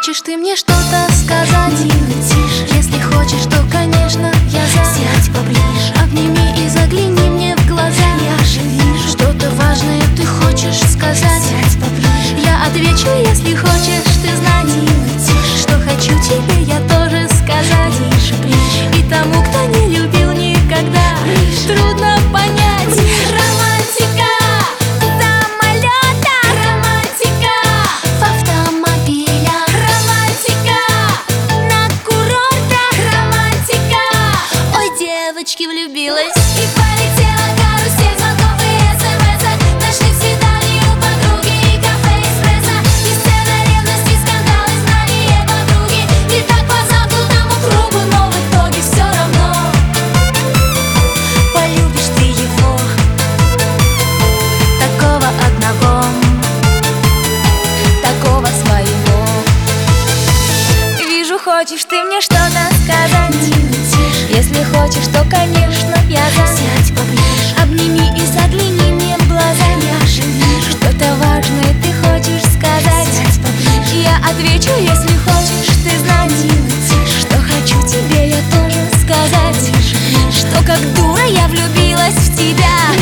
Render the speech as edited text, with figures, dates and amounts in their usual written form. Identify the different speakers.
Speaker 1: хочешь ты мне что-то сказать, тише. Если хочешь, то, конечно, я за. Сядь поближе, обними и загляни мне в глаза. Я же вижу, что-то важное ты хочешь сказать. Сядь поближе, я отвечу, если хочешь ты знать, тише. Что хочу тебе я тоже сказать. Ближе, ближе. И тому, кто не любил никогда, ближе. Трудно понять. Романтика самолета, романтика в автомобилях, романтика на курортах, романтика. Ой, девочки, влюбилась и полетела карусель звонков и смс-ок, ночных свиданий у подруги и кафе эспрессо, и сцена ревности, скандалы, знания подруги. И так по замкнутому кругу, но в итоге все равно полюбишь ты его, такого одного, такого своего. Вижу, хочешь ты мне что-то сказать. Если хочешь, то, конечно, я за. Сядь поближе, обними и загляни мне в глаза. Я же вижу, что-то важное ты хочешь сказать. Сядь поближе, я отвечу, если хочешь ты знать, что хочу тебе я тоже сказать. Что как дура я влюбилась в тебя.